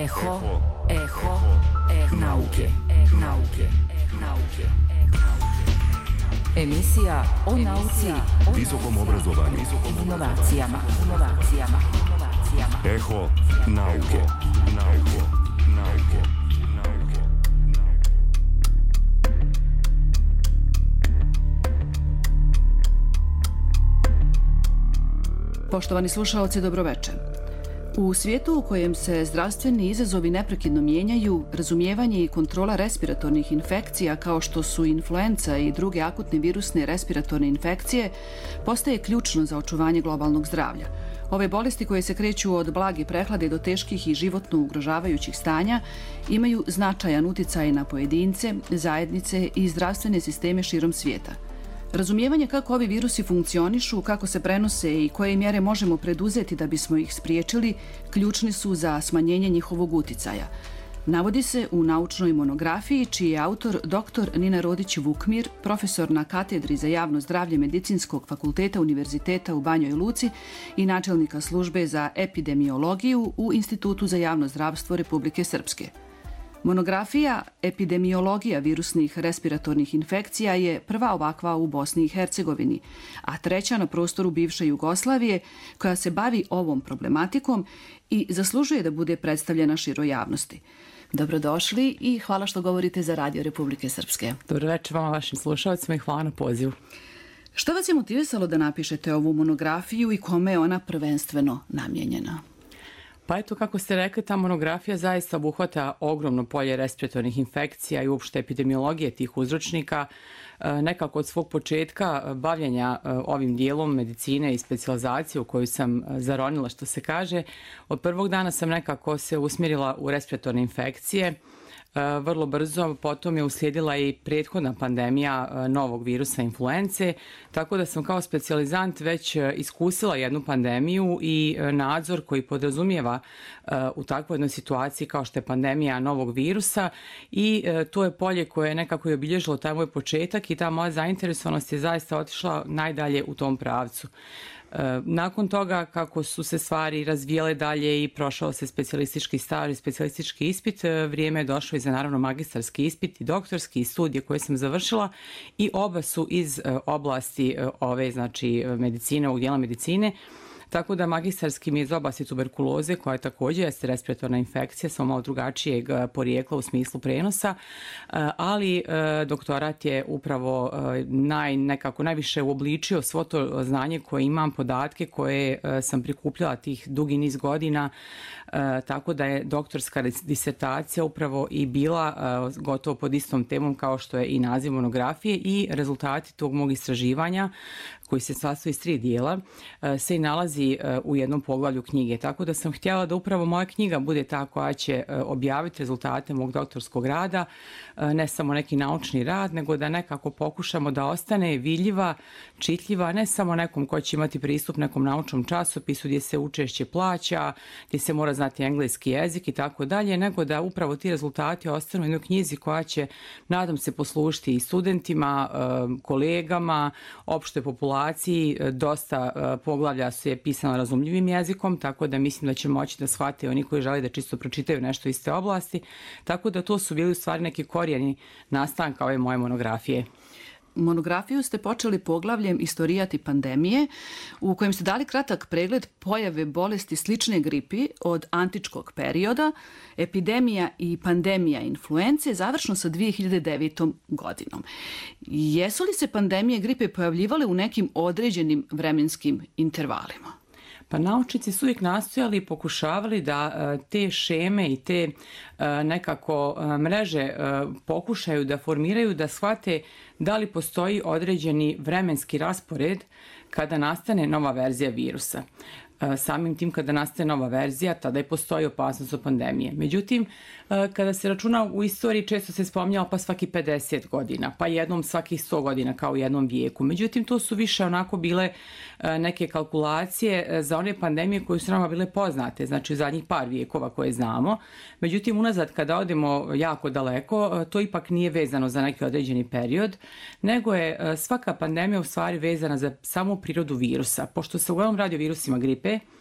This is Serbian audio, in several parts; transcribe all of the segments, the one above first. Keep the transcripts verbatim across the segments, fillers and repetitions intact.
Eho, eho, eho nauke, nauke, nauke. Emisija o nauci, visokom obrazovanju, inovacijama, inovacijama, inovacijama. Eho nauke, nauke, nauke, nauke. Poštovani slušaoci, dobroveče. U svijetu u kojem se zdravstveni izazovi neprekidno mijenjaju, razumijevanje i kontrola respiratornih infekcija kao što su influenca i druge akutne virusne respiratorne infekcije postaje ključno za očuvanje globalnog zdravlja. Ove bolesti koje se kreću od blage prehlade do teških i životno ugrožavajućih stanja imaju značajan uticaj na pojedince, zajednice i zdravstvene sisteme širom svijeta. Razumijevanje kako ovi virusi funkcionišu, kako se prenose i koje mjere možemo preduzeti da bismo ih spriječili, ključni su za smanjenje njihovog uticaja. Navodi se u naučnoj monografiji čiji je autor doktor Nina Rodić-Vukmir, profesor na katedri za javno zdravlje Medicinskog fakulteta Univerziteta u Banjoj Luci i načelnika službe za epidemiologiju u Institutu za javno zdravstvo Republike Srpske. Monografija Epidemiologija virusnih respiratornih infekcija je prva ovakva u Bosni i Hercegovini, a treća na prostoru bivše Jugoslavije koja se bavi ovom problematikom i zaslužuje da bude predstavljena široj javnosti. Dobrodošli i hvala što govorite za Radio Republike Srpske. Dobroveče vama, vašim slušalcima, i hvala na pozivu. Što vas je motivisalo da napišete ovu monografiju i kome je ona prvenstveno namijenjena? Pa eto, kako ste rekli, ta monografija zaista obuhvata ogromno polje respiratornih infekcija i uopšte epidemiologije tih uzročnika. Nekako od svog početka bavljenja ovim dijelom medicine i specijalizacije u koju sam zaronila, što se kaže, od prvog dana sam nekako se usmjerila u respiratorne infekcije. Vrlo brzo potom je uslijedila i prethodna pandemija novog virusa influence, tako da sam kao specijalizant već iskusila jednu pandemiju i nadzor koji podrazumijeva u takvoj jednoj situaciji kao što je pandemija novog virusa, i to je polje koje je nekako i obilježilo taj moj početak i ta moja zainteresovanost je zaista otišla najdalje u tom pravcu. Nakon toga, kako su se stvari razvijale dalje i prošao se specijalistički staž i specijalistički ispit, vrijeme je došlo i za naravno magistarski ispit i doktorski i studije koje sam završila, i oba su iz oblasti ove, znači, medicine, ovog dijela medicine. Tako da magistarski mi je iz oblasti tuberkuloze, koja je također jeste respiratorna infekcija, samo malo drugačijeg porijekla u smislu prenosa, ali doktorat je upravo naj, nekako najviše uobličio svo to znanje koje imam, podatke koje sam prikupljala tih dugi niz godina, tako da je doktorska disertacija upravo i bila gotovo pod istom temom kao što je i naziv monografije, i rezultati tog mog istraživanja, koji se sastoji iz tri dijela, se i nalazi u jednom poglavlju knjige. Tako da sam htjela da upravo moja knjiga bude ta koja će objaviti rezultate mog doktorskog rada, ne samo neki naučni rad, nego da nekako pokušamo da ostane vidljiva, čitljiva, ne samo nekom ko će imati pristup nekom naučnom časopisu gdje se učešće plaća, gdje se mora znati engleski jezik i tako dalje, nego da upravo ti rezultati ostanu u jednoj knjizi koja će, nadam se, poslužiti i studentima, kolegama, opšte populaciji. Dosta poglavlja su je pisano razumljivim jezikom, tako da mislim da će moći da shvate oni koji žele da čisto pročitaju nešto iz te oblasti. Tako da to su bili u stvari neki korijeni nastanka ove moje monografije. Monografiju ste počeli poglavljem Istorijati pandemije, u kojem ste dali kratak pregled pojave bolesti slične gripi od antičkog perioda, epidemija i pandemija influence, završno sa dvije hiljade devetom godinom. Jesu li se pandemije gripe pojavljivale u nekim određenim vremenskim intervalima? Pa naučnici su uvijek nastojali i pokušavali da te šeme i te nekako mreže pokušaju da formiraju, da shvate da li postoji određeni vremenski raspored kada nastane nova verzija virusa. Samim tim kada nastane nova verzija, tada i postoji opasnost od pandemije. Međutim, kada se računa u istoriji, često se spominjalo pa svaki pedeset godina, pa jednom svakih sto godina kao u jednom vijeku. Međutim, to su više onako bile neke kalkulacije za one pandemije koje su nama bile poznate, znači u zadnjih par vijekova koje znamo. Međutim, unazad kada odemo jako daleko, to ipak nije vezano za neki određeni period, nego je svaka pandemija u stvari vezana za samu prirodu virusa. Pošto se uglavnom radi o virusima gripe,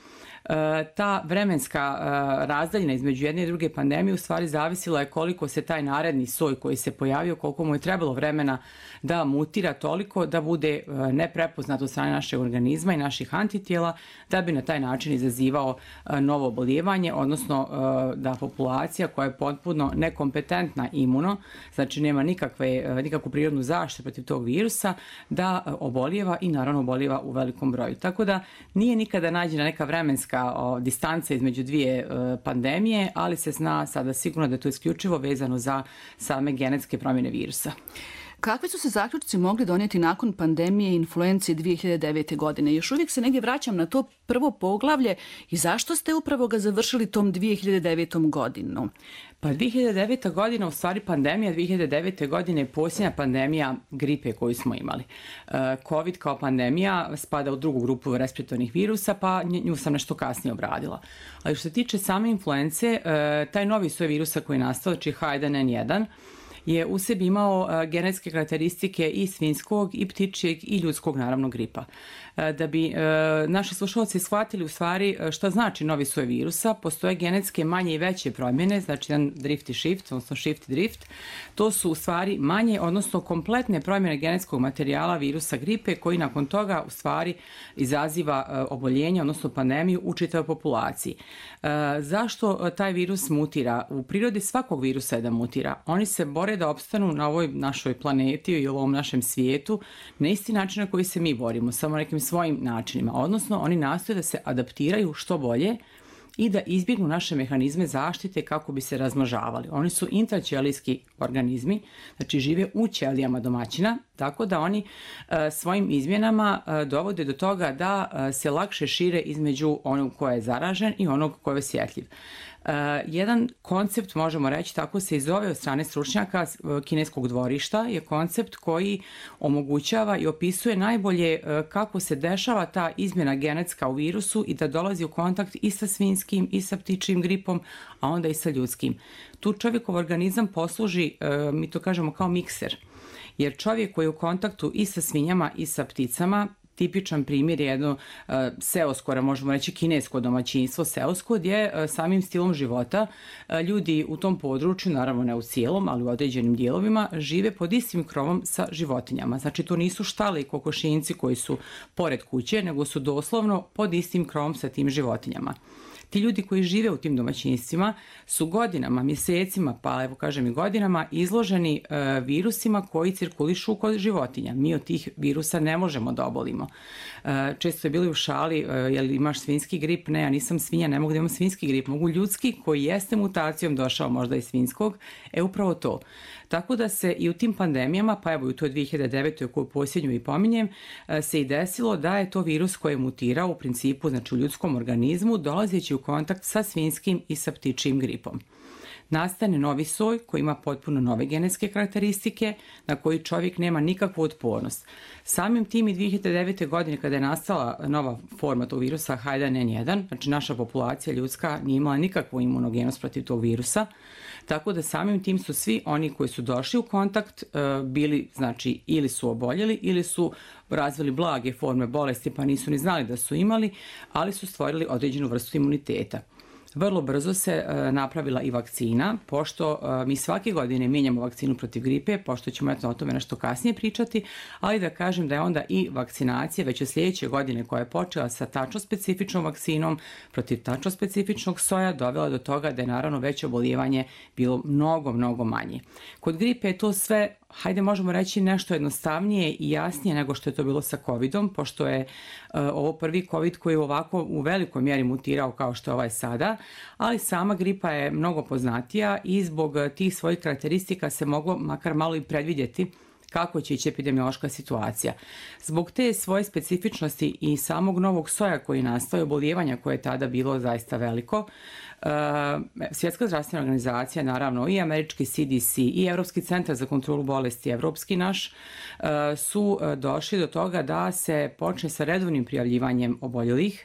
Ta vremenska razdaljina između jedne i druge pandemije u stvari zavisila je koliko se taj naredni soj koji se pojavio, koliko mu je trebalo vremena da mutira toliko da bude neprepoznat od strane našeg organizma i naših antitijela, da bi na taj način izazivao novo oboljevanje, odnosno da populacija koja je potpuno nekompetentna imuno, znači nema nikakve, nikakvu prirodnu zaštitu protiv tog virusa, da obolijeva i naravno obolijeva u velikom broju. Tako da nije nikada nađena neka vremenska o, distanca između dvije o, pandemije, ali se zna sada sigurno da je to isključivo vezano za same genetske promjene virusa. Kakvi su se zaključci mogli donijeti nakon pandemije influencije dvije hiljade devete. godine? Još uvijek se negdje vraćam na to prvo poglavlje i zašto ste upravo ga završili tom dvije hiljade devetom. godinom? Pa dvije hiljade deveta. godina, u stvari pandemija dvije hiljade devete. godine je posljednja pandemija gripe koju smo imali. COVID kao pandemija spada u drugu grupu respiratornih virusa, pa nju sam nešto kasnije obradila. Ali što se tiče same influence, taj novi soj virusa koji je nastao, znači H jedan N jedan, je u sebi imao uh, genetske karakteristike i svinjskog, i ptičjeg, i ljudskog, naravno, gripa. Uh, da bi uh, naši slušalci shvatili u stvari uh, šta znači novi soj virusa, postoje genetske manje i veće promjene, znači jedan drift i shift, odnosno shift i drift. To su u stvari manje, odnosno kompletne promjene genetskog materijala virusa gripe koji nakon toga u stvari izaziva uh, oboljenje, odnosno pandemiju u čitavoj populaciji. Uh, zašto taj virus mutira? U prirodi svakog virusa je da mutira. Oni se bore da opstanu na ovoj našoj planeti ili ovom našem svijetu na isti način na koji se mi borimo, samo nekim svojim načinima. Odnosno, oni nastoje da se adaptiraju što bolje i da izbjegnu naše mehanizme zaštite kako bi se razmnožavali. Oni su intraćelijski organizmi, znači žive u ćelijama domaćina, tako da oni e, svojim izmjenama e, dovode do toga da e, se lakše šire između onog ko je zaražen i onog ko je osjetljiv. Uh, jedan koncept, možemo reći, tako se i zove od strane stručnjaka kineskog dvorišta, je koncept koji omogućava i opisuje najbolje uh, kako se dešava ta izmjena genetska u virusu i da dolazi u kontakt i sa svinjskim i sa ptičjim gripom, a onda i sa ljudskim. Tu čovjekov organizam posluži, uh, mi to kažemo kao mikser, jer čovjek koji je u kontaktu i sa svinjama i sa pticama, tipičan primjer je jedno uh, seosko, možemo reći kinesko domaćinstvo, seosko, gdje uh, samim stilom života uh, ljudi u tom području, naravno ne u cijelom, ali u određenim dijelovima, žive pod istim krovom sa životinjama. Znači to nisu štale i kokošinjci koji su pored kuće, nego su doslovno pod istim krovom sa tim životinjama. Ti ljudi koji žive u tim domaćinstvima su godinama, mjesecima, pa evo kažem i godinama, izloženi e, virusima koji cirkulišu kod životinja. Mi od tih virusa ne možemo da obolimo. E, često je bili u šali, e, jel imaš svinjski grip? Ne, ja nisam svinja, ne mogu da imam svinjski grip. Mogu ljudski, koji jeste mutacijom došao možda iz svinjskog, e upravo to. Tako da se i u tim pandemijama, pa evo i u toj dvije hiljade devete. koju posljednju i pominjem, se i desilo da je to virus koji je mutirao u principu, znači u ljudskom organizmu, dolazeći u kontakt sa svinjskim i sa ptičjim gripom. Nastane novi soj koji ima potpuno nove genetske karakteristike na koji čovjek nema nikakvu otpornost. Samim tim i dvije hiljade devete. godine kada je nastala nova forma tog virusa H jedan N jedan, znači naša populacija ljudska nije imala nikakvu imunogenost protiv tog virusa, tako da samim tim su svi oni koji su došli u kontakt bili, znači ili su oboljeli ili su razvili blage forme bolesti pa nisu ni znali da su imali, ali su stvorili određenu vrstu imuniteta. Vrlo brzo se uh, napravila i vakcina, pošto uh, mi svake godine mijenjamo vakcinu protiv gripe, pošto ćemo eto o tome nešto kasnije pričati, ali da kažem da je onda i vakcinacija već od sljedeće godine koja je počela sa tačno specifičnom vakcinom protiv tačno specifičnog soja dovela do toga da je naravno veće obolijevanje bilo mnogo, mnogo manje. Kod gripe je to sve, hajde možemo reći, nešto jednostavnije i jasnije nego što je to bilo sa covidom, pošto je uh, ovo prvi covid koji je ovako u velikoj mjeri mutirao kao što je ovaj sada, ali sama gripa je mnogo poznatija i zbog tih svojih karakteristika se moglo makar malo i predvidjeti kako će ići epidemiološka situacija. Zbog te svoje specifičnosti i samog novog soja koji nastaje, obolijevanja koje je tada bilo zaista veliko, Svjetska zdravstvena organizacija, naravno i američki C D C i Europski centar za kontrolu bolesti, evropski naš, su došli do toga da se počne sa redovnim prijavljivanjem oboljelih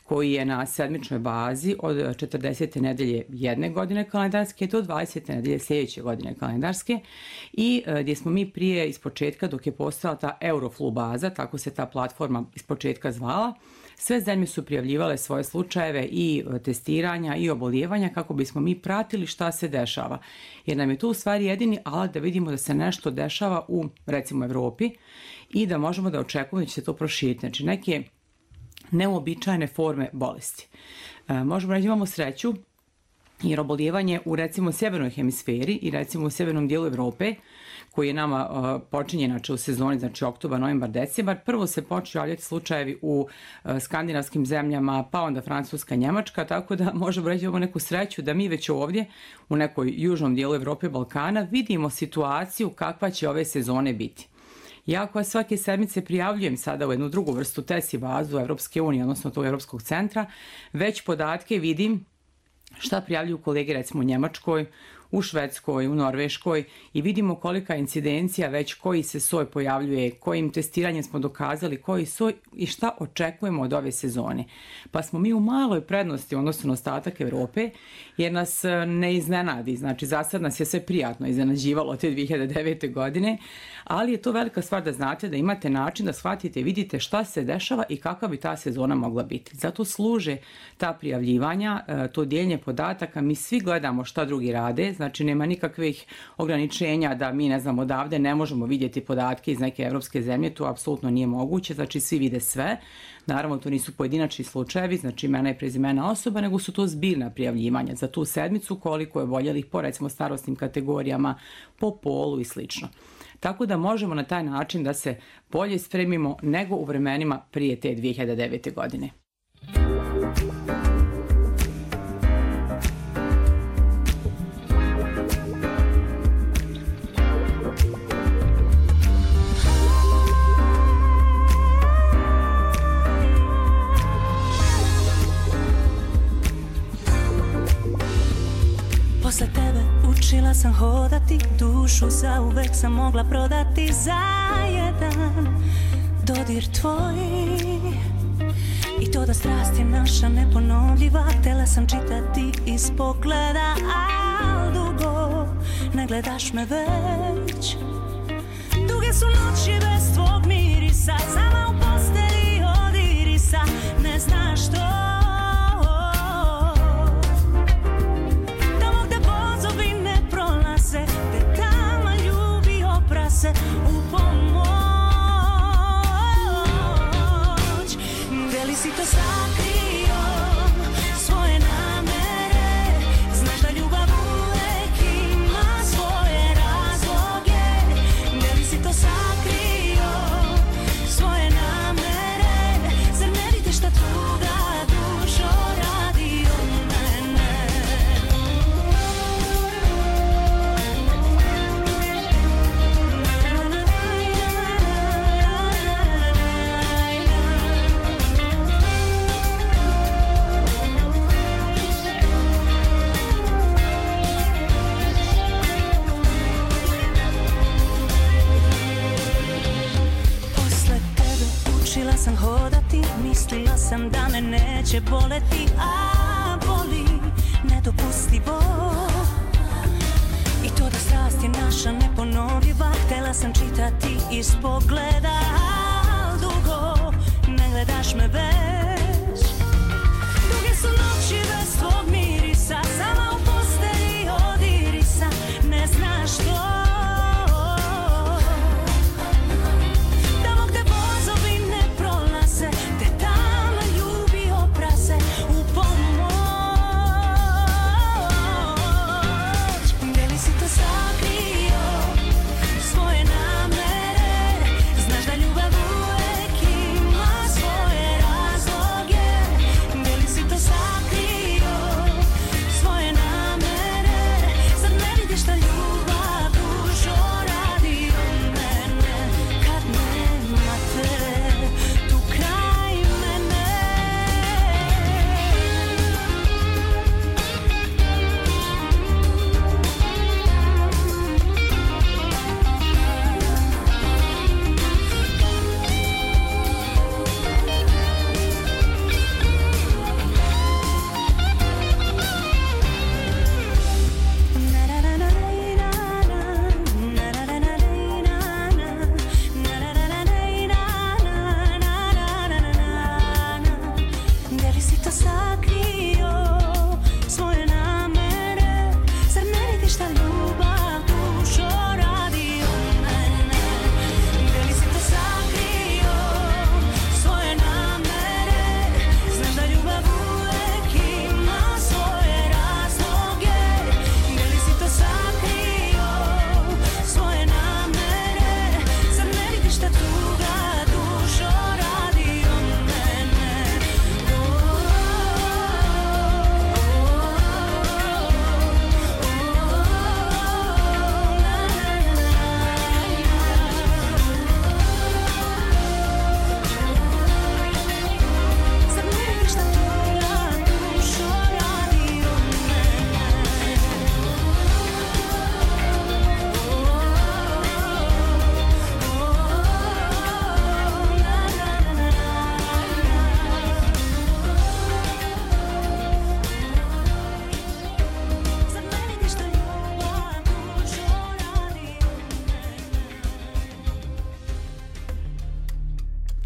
koji je na sedmičnoj bazi od četrdesete nedelje jedne godine kalendarske do dvadesete nedelje sljedeće godine kalendarske i gdje smo mi prije iz početka, dok je postala ta Euroflu baza, tako se ta platforma iz početka zvala, sve zemlje su prijavljivale svoje slučajeve i testiranja i obolijevanja kako bismo mi pratili šta se dešava. Jer nam je to u stvari jedini alat da vidimo da se nešto dešava u, recimo, Evropi i da možemo da očekujemo da će se to proširiti. Znači, neke neuobičajene forme bolesti. E, možemo reći imamo sreću jer obolijevanje u, recimo, sjevernoj hemisferi i, recimo, u sjevernom dijelu Evrope, koji je nama uh, počinje znači, u sezoni, znači oktobar, novembar, decembar, prvo se počnu javljati slučajevi u uh, skandinavskim zemljama, pa onda Francuska, Njemačka, tako da možemo reći imamo neku sreću da mi već ovdje u nekoj južnom dijelu Evrope i Balkana vidimo situaciju kakva će ove sezone biti. Ja koja svake sedmice prijavljujem sada u jednu drugu vrstu testi bazu Evropske unije, odnosno tog Evropskog centra, već podatke vidim šta prijavljuju kolege recimo u Njemačkoj, u Švedskoj, u Norveškoj i vidimo kolika je incidencija već koji se soj pojavljuje, kojim testiranjem smo dokazali koji soj i šta očekujemo od ove sezone. Pa smo mi u maloj prednosti odnosno na ostatak Evrope jer nas ne iznenadi. Znači za sad nas je sve prijatno iznenađivalo te dvije hiljade devete. godine, ali je to velika stvar da znate da imate način da shvatite i vidite šta se dešava i kakva bi ta sezona mogla biti. Zato služe ta prijavljivanja, to dijeljenje podataka, mi svi gledamo šta drugi rade, znači nema nikakvih ograničenja da mi, ne znam, odavde ne možemo vidjeti podatke iz neke evropske zemlje, to apsolutno nije moguće, znači svi vide sve. Naravno, to nisu pojedinačni slučajevi, znači imena i prezimena osoba, nego su to zbirna prijavljivanja za tu sedmicu, koliko je oboljelih po, recimo, starosnim kategorijama, po polu i slično. Tako da možemo na taj način da se bolje spremimo nego u vremenima prije te dvije hiljade devete. godine. Posle tebe učila sam hodati, dušu zauvek sam mogla prodati za jedan dodir tvoj. I to da strast je naša neponovljiva, htela sam čitati iz pogleda, al dugo ne gledaš me već. Duge su noći bez tvog mirisa, sama u posteli od irisa, ne znaš što. U pomoć, gdje li si to sakrio svoje namere, znaš da ljubav uvek ima svoje razloge, gdje li si to sakrio svoje namere, zar ne vidiš šta tuga dušo radi od mene. Sam hodati, mislila sam da me neće boleti, a boli nedopustivo. I to da strast je naša neponovljiva, htela sam čitati iz pogleda, al dugo ne gledaš me već. Duge su noći bez tvog mirisa, sama u posteli od irisa, ne znaš što. Sakrio svoje namere, znaš da ljubav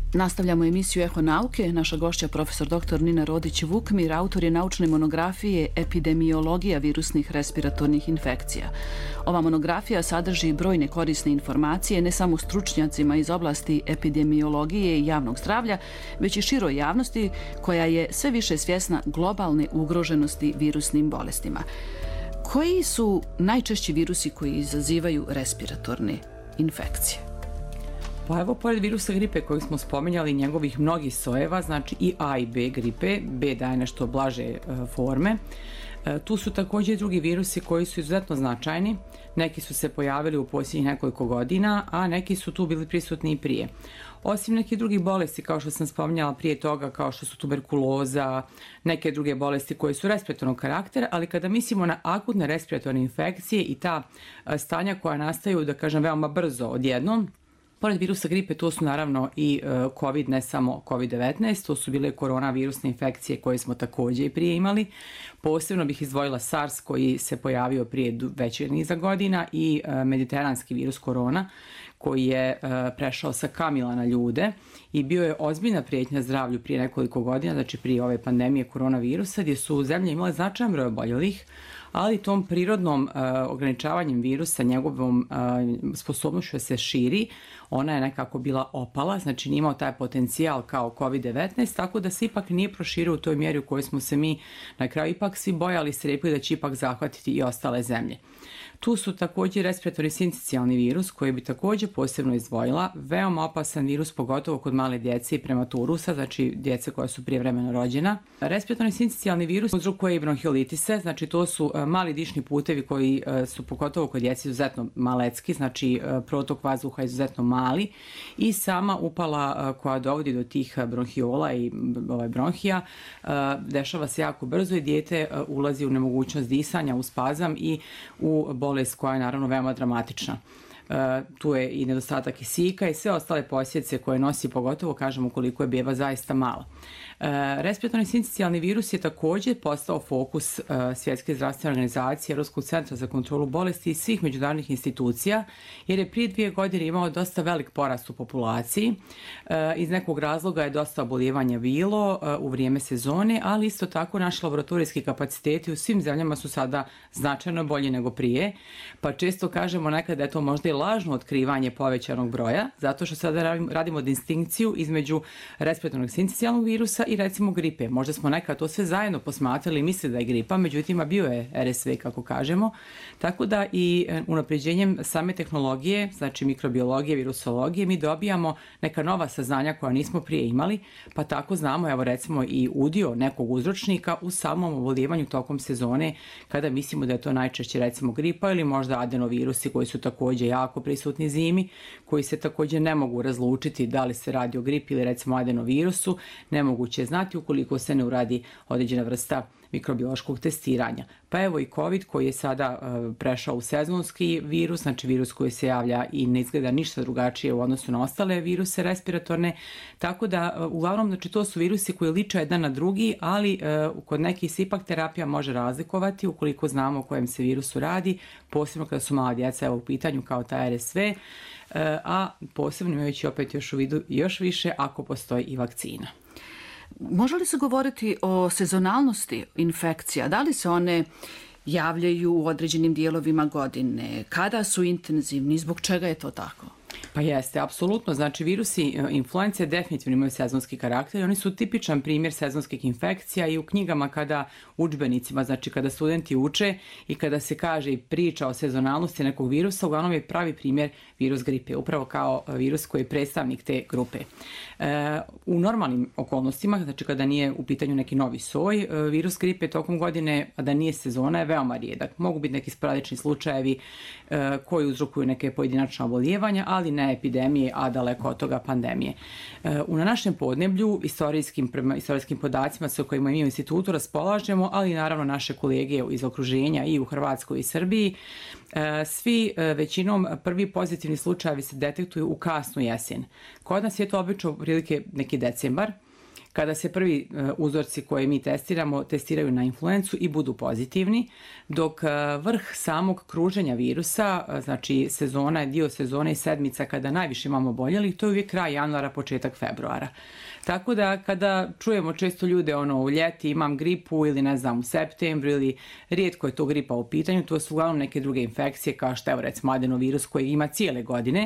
Nastavljamo emisiju Eho nauke. Naša gošća profesor doktor Nina Rodić-Vukmir, autor je naučne monografije Epidemiologija virusnih respiratornih infekcija. Ova monografija sadrži brojne korisne informacije ne samo stručnjacima iz oblasti epidemiologije i javnog zdravlja, već i široj javnosti koja je sve više svjesna globalne ugroženosti virusnim bolestima. Koji su najčešći virusi koji izazivaju respiratorne infekcije? Pa evo, pored virusa gripe kojeg smo spominjali, njegovih mnogih sojeva, znači i A i B gripe, B daje nešto blaže e, forme. E, tu su također drugi virusi koji su izuzetno značajni. Neki su se pojavili u posljednjih nekoliko godina, a neki su tu bili prisutni i prije. Osim nekih drugih bolesti, kao što sam spominjala prije toga, kao što su tuberkuloza, neke druge bolesti koje su respiratornog karaktera, ali kada mislimo na akutne respiratorne infekcije i ta e, stanja koja nastaju, da kažem, veoma brzo odjednom, pored virusa gripe, to su naravno i COVID, ne samo kovid devetnaest, to su bile koronavirusne infekcije koje smo također i prije imali. Posebno bih izdvojila SARS koji se pojavio prije većeg niza godina i mediteranski virus korona koji je prešao sa kamila na ljude i bio je ozbiljna prijetnja zdravlju prije nekoliko godina, znači prije ove pandemije koronavirusa, gdje su zemlje imale značajan broj oboljelih, ali tom prirodnom uh, ograničavanjem virusa, njegovom uh, sposobnošću da se širi, ona je nekako bila opala, znači nije imao taj potencijal kao kovid devetnaest, tako da se ipak nije proširio u toj mjeri u kojoj smo se mi na kraju ipak svi bojali, strepili da će ipak zahvatiti i ostale zemlje. Tu su također respiratorni sincicijalni virus koji bi također posebno izdvojila, veoma opasan virus, pogotovo kod male djece i prematurusa, znači djece koja su prijevremeno rođena. Respiratorni sincicijalni virus uzrokuje i bronhiolitise, znači to su mali dišni putevi koji su pogotovo kod djece izuzetno malecki, znači protok vazduha je izuzetno mali i sama upala koja dovodi do tih bronhiola i ovaj bronhija dešava se jako brzo i dijete ulazi u nemogućnost disanja, u spazam i u bolest koja je naravno veoma dramatična. Uh, tu je i nedostatak kisika i sve ostale posljedice koje nosi, pogotovo kažemo koliko je beba zaista mala. Uh, respiratorni sincicijalni virus je također postao fokus uh, Svjetske zdravstvene organizacije, Europskog centra za kontrolu bolesti i svih međunarodnih institucija, jer je prije dvije godine imao dosta velik porast u populaciji. Uh, iz nekog razloga je dosta oboljevanja bilo uh, u vrijeme sezone, ali isto tako naši laboratorijski kapaciteti u svim zemljama su sada značajno bolji nego prije, pa često kažemo nekada da je to možda i lažno otkrivanje povećanog broja, zato što sada radimo distinkciju između respiratornog sincicijalnog virusa i recimo gripe. Možda smo nekad to sve zajedno posmatrali i mislili da je gripa, međutim bio je R S V kako kažemo. Tako da i unapređenjem same tehnologije, znači mikrobiologije, virusologije, mi dobijamo neka nova saznanja koja nismo prije imali, pa tako znamo, evo recimo i udio nekog uzročnika u samom oboljevanju tokom sezone, kada mislimo da je to najčešće recimo gripa ili možda adenovirusi koji su također jako prisutni zimi, koji se također ne mogu razlučiti da li se radi o gripi ili recimo adenovirusu, nemoguće je znati ukoliko se ne uradi određena vrsta mikrobiološkog testiranja. Pa evo i COVID koji je sada uh, prešao u sezonski virus, znači virus koji se javlja i ne izgleda ništa drugačije u odnosu na ostale viruse respiratorne, tako da uh, uglavnom znači, to su virusi koji liče jedan na drugi, ali uh, kod nekih se ipak terapija može razlikovati ukoliko znamo o kojem se virusu radi, posebno kada su mala djeca evo, u pitanju kao ta R S V, uh, a posebno imajući opet još u vidu još više ako postoji i vakcina. Može li se govoriti o sezonalnosti infekcija? Da li se one javljaju u određenim dijelovima godine? Kada su intenzivni? Zbog čega je to tako? Pa jeste, apsolutno. Znači, virusi influence definitivno imaju sezonski karakter i oni su tipičan primjer sezonskih infekcija i u knjigama kada udžbenicima, znači kada studenti uče i kada se kaže i priča o sezonalnosti nekog virusa, uglavnom je pravi primjer virus gripe, upravo kao virus koji je predstavnik te grupe. E, u normalnim okolnostima, znači kada nije u pitanju neki novi soj, virus gripe tokom godine, a da nije sezona, je veoma rijedak. Mogu biti neki sporadični slučajevi e, koji uzrokuju neke pojedinačna oboljevanja, ali ne epidemije, a daleko od toga pandemije. E, u na našem podneblju, istorijskim, prema istorijskim podacima sa kojima mi u institutu raspolažemo, ali naravno naše kolege iz okruženja i u Hrvatskoj i Srbiji, e, svi e, većinom prvi pozitivni slučajevi se detektuju u kasnu jesen. Kod nas je to obično prilike neki decembar, kada se prvi uzorci koje mi testiramo testiraju na influencu i budu pozitivni, dok vrh samog kruženja virusa, znači sezona, dio sezone i sedmica kada najviše imamo oboljelih, to je uvijek kraj januara, početak februara. Tako da kada čujemo često ljude ono u ljeti imam gripu ili ne znam u septembru ili rijetko je to gripa u pitanju, to su uglavnom neke druge infekcije kao što evo recimo adenovirus koji ima cijele godine,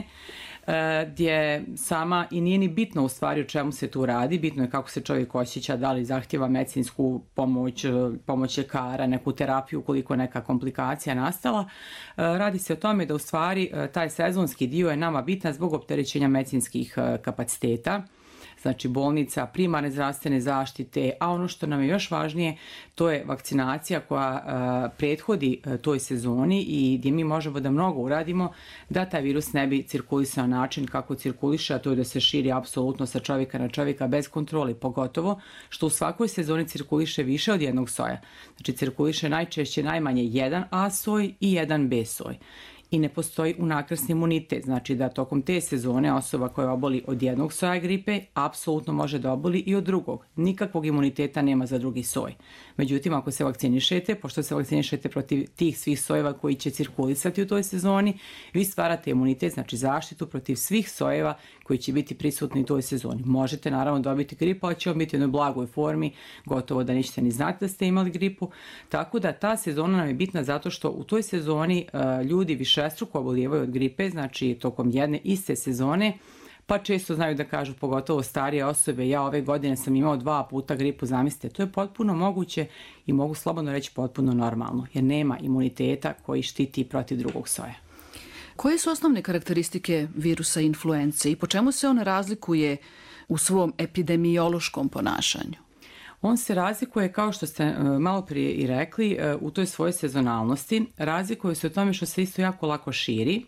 gdje sama i nije ni bitno u stvari o čemu se tu radi, bitno je kako se čovjek osjeća, da li zahtjeva medicinsku pomoć, pomoć ljekara, neku terapiju ukoliko je neka komplikacija nastala. Radi se o tome da u stvari taj sezonski dio je nama bitan zbog opterećenja medicinskih kapaciteta, znači bolnica, primarne zdravstvene zaštite, a ono što nam je još važnije, to je vakcinacija koja uh, prethodi uh, toj sezoni i gdje mi možemo da mnogo uradimo da taj virus ne bi cirkulisao na način kako cirkuliše, a to je da se širi apsolutno sa čovjeka na čovjeka bez kontrole, pogotovo što u svakoj sezoni cirkuliše više od jednog soja. Znači cirkuliše najčešće najmanje jedan A soj i jedan B soj. I ne postoji unakrsni imunitet, znači da tokom te sezone osoba koja oboli od jednog soja gripe apsolutno može da oboli i od drugog. Nikakvog imuniteta nema za drugi soj. Međutim, ako se vakcinišete, pošto se vakcinišete protiv tih svih sojeva koji će cirkulisati u toj sezoni, vi stvarate imunitet, znači zaštitu protiv svih sojeva koji će biti prisutni u toj sezoni. Možete naravno dobiti gripu, ali će vam biti u jednoj blagoj formi, gotovo da nećete ni znati da ste imali gripu. Tako da ta sezona nam je bitna zato što u toj sezoni uh, ljudi višestruko obolijevaju od gripe, znači tokom jedne iste sezone, pa često znaju da kažu, pogotovo starije osobe, ja ove godine sam imao dva puta gripu, zamislite, to je potpuno moguće i mogu slobodno reći potpuno normalno, jer nema imuniteta koji štiti protiv drugog soja. Koje su osnovne karakteristike virusa influence i po čemu se on razlikuje u svom epidemiološkom ponašanju? On se razlikuje, kao što ste malo prije i rekli, u toj svojoj sezonalnosti. Razlikuje se u tome što se isto jako lako širi.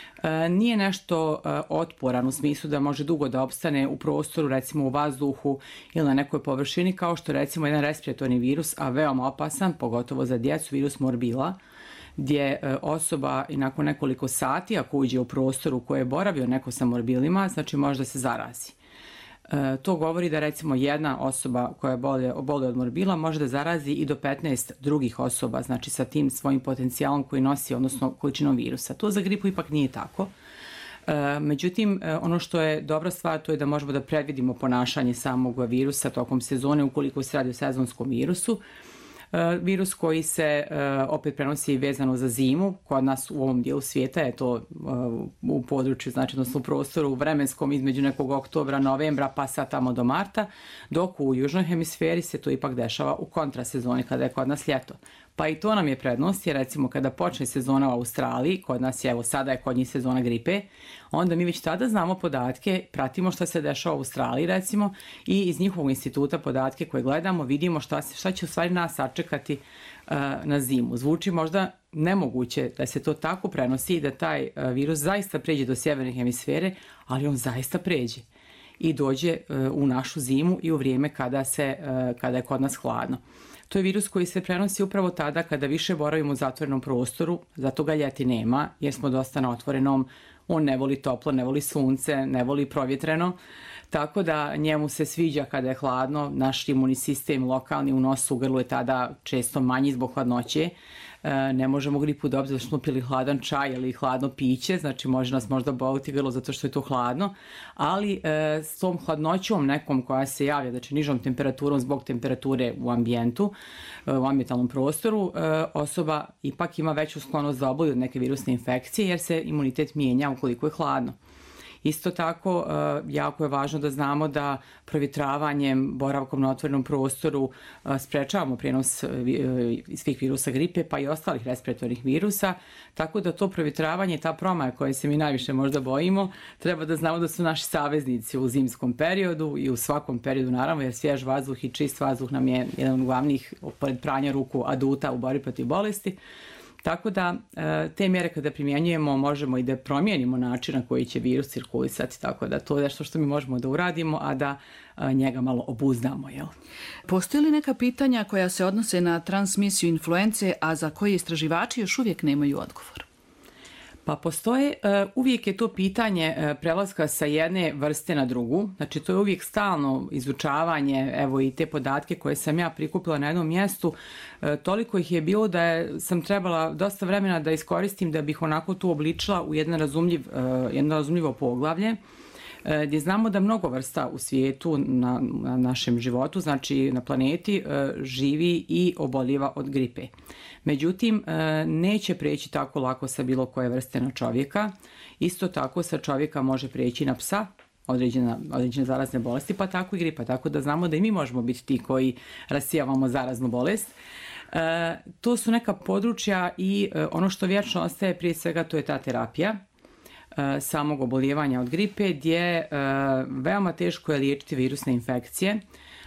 Nije nešto otporan u smislu da može dugo da opstane u prostoru, recimo u vazduhu ili na nekoj površini, kao što recimo jedan respiratorni virus, a veoma opasan, pogotovo za djecu, virus morbila, gdje osoba i nakon nekoliko sati, ako uđe u prostoru koje je boravio neko sa morbilima, znači može da se zarazi. E, to govori da recimo jedna osoba koja oboli od morbila može da zarazi i do petnaest drugih osoba, znači sa tim svojim potencijalom koji nosi, odnosno količinom virusa. To za gripu ipak nije tako. E, međutim, ono što je dobra stvar, to je da možemo da predvidimo ponašanje samog virusa tokom sezone ukoliko se radi o sezonskom virusu. Virus koji se opet prenosi vezano za zimu, kod nas u ovom dijelu svijeta je to u području, znači odnosno u prostoru vremenskom između nekog oktobra, novembra pa sad tamo do marta, dok u južnoj hemisferi se to ipak dešava u kontrasezoni kada je kod nas ljeto. Pa i to nam je prednost, jer recimo kada počne sezona u Australiji, kod nas je, evo sada je kod njih sezona gripe, onda mi već tada znamo podatke, pratimo šta se dešava u Australiji recimo i iz njihovog instituta podatke koje gledamo vidimo šta, se, šta će u stvari nas sačekati uh, na zimu. Zvuči možda nemoguće da se to tako prenosi i da taj uh, virus zaista pređe do sjeverne hemisfere, ali on zaista pređe i dođe uh, u našu zimu i u vrijeme kada, se, uh, kada je kod nas hladno. To je virus koji se prenosi upravo tada kada više boravimo u zatvorenom prostoru, zato ga ljeti nema jer smo dosta na otvorenom, on ne voli toplo, ne voli sunce, ne voli provjetreno, tako da njemu se sviđa kada je hladno, naš imunni sistem lokalni u nosu, u grlu je tada često manji zbog hladnoće, ne možemo gripu dobiti zato što smo pili hladan čaj ili hladno piće, znači može nas možda boliti grlo zato što je to hladno, ali e, s tom hladnoćom nekom koja se javlja, znači nižom temperaturom zbog temperature u ambijentu, e, u ambientalnom prostoru, e, osoba ipak ima veću sklonost da oboli od neke virusne infekcije jer se imunitet mijenja ukoliko je hladno. Isto tako, jako je važno da znamo da provjetravanjem, boravkom na otvorenom prostoru sprečavamo prijenos svih virusa gripe pa i ostalih respiratornih virusa, tako da to provjetravanje, ta promaja koje se mi najviše možda bojimo, treba da znamo da su naši saveznici u zimskom periodu i u svakom periodu naravno, jer svjež vazduh i čist vazduh nam je jedan od glavnih, pored pranja ruku, aduta u borbi protiv bolesti. Tako da te mjere kada primjenjujemo možemo i da promijenimo način na koji će virus cirkulisati, tako da to je nešto što mi možemo da uradimo, a da njega malo obuzdamo. Jel? Postoje li neka pitanja koja se odnose na transmisiju influence, a za koje istraživači još uvijek nemaju odgovor? Pa postoje, uh, uvijek je to pitanje uh, prelaska sa jedne vrste na drugu, znači to je uvijek stalno izučavanje, evo i te podatke koje sam ja prikupila na jednom mjestu, uh, toliko ih je bilo da je, sam trebala dosta vremena da iskoristim da bih onako tu obličila u jedan razumljiv, uh, jedno razumljivo poglavlje, gdje znamo da mnogo vrsta u svijetu na, na našem životu, znači na planeti, živi i oboljeva od gripe. Međutim, neće preći tako lako sa bilo koje vrste na čovjeka. Isto tako sa čovjeka može preći na psa, određene, određene zarazne bolesti, pa tako i gripa. Tako da znamo da i mi možemo biti ti koji rasijavamo zaraznu bolest. E, to su neka područja i ono što vječno ostaje prije svega to je ta terapija samog oboljevanja od gripe, gdje veoma teško je liječiti virusne infekcije,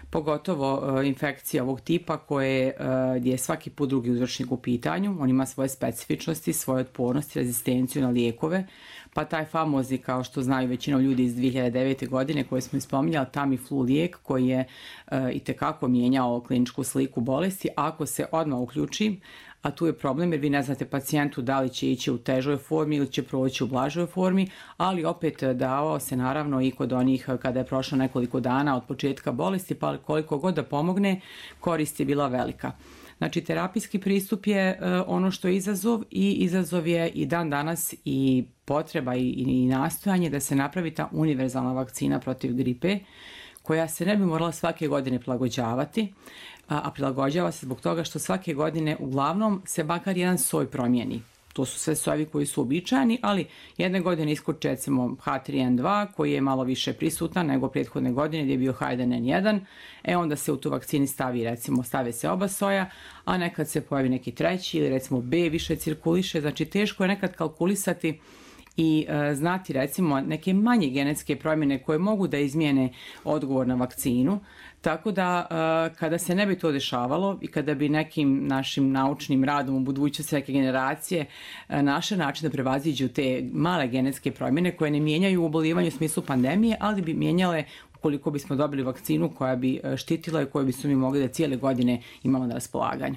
pogotovo infekcije ovog tipa koje, gdje je svaki put drugi uzročnik u pitanju. On ima svoje specifičnosti, svoje otpornosti, rezistenciju na lijekove, pa taj famozni, kao što znaju većinom ljudi iz dvije hiljade devete. godine koje smo ispominjali, Tamiflu lijek koji je itekako mijenjao kliničku sliku bolesti, ako se odmah uključi, a tu je problem jer vi ne znate pacijentu da li će ići u težoj formi ili će proći u blažoj formi, ali opet davao se naravno i kod onih kada je prošlo nekoliko dana od početka bolesti, pa koliko god da pomogne, korist je bila velika. Znači, terapijski pristup je ono što je izazov i izazov je i dan danas i potreba i, i nastojanje da se napravi ta univerzalna vakcina protiv gripe, koja se ne bi morala svake godine prilagođavati, a prilagođava se zbog toga što svake godine uglavnom se makar jedan soj promijeni. To su sve sojevi koji su uobičajeni, ali jedne godine iskoči recimo H tri N dva koji je malo više prisutan nego prethodne godine gdje je bio H jedan N jedan, e onda se u tu vakcini stavi recimo stave se oba soja, a nekad se pojavi neki treći ili recimo B više cirkuliše, znači teško je nekad kalkulisati i e, znati recimo neke manje genetske promjene koje mogu da izmijene odgovor na vakcinu. Tako da e, kada se ne bi to dešavalo i kada bi nekim našim naučnim radom u budućnosti neke generacije e, naše način da prevaziđu te male genetske promjene koje ne mijenjaju u obolijevanju u smislu pandemije, ali bi mijenjale ukoliko bismo dobili vakcinu koja bi štitila i koju bismo mi mogli da cijele godine imamo na raspolaganju.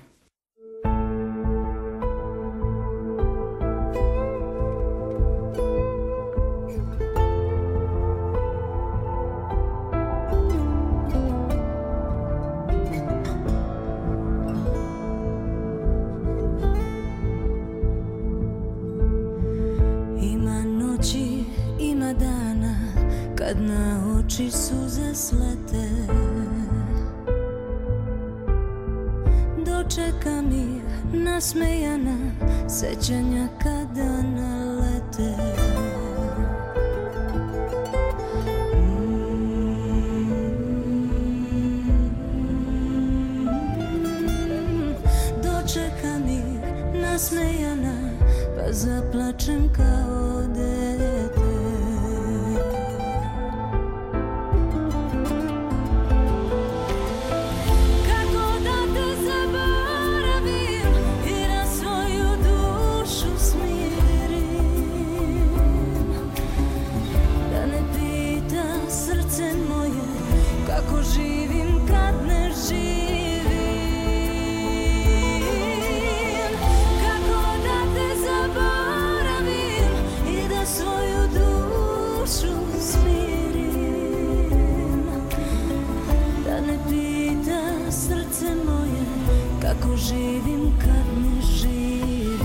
Kad na oči suze slete, dočekam ih nasmejana, sećanja kada nalete. Dočekam ih nasmejana, pa zaplačem kao dete. Kako živim kad ne živim.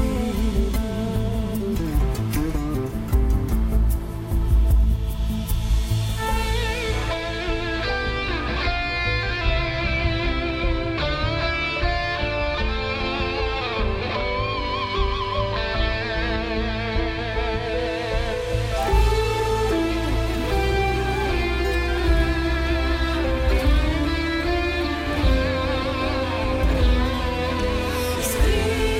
Skrivim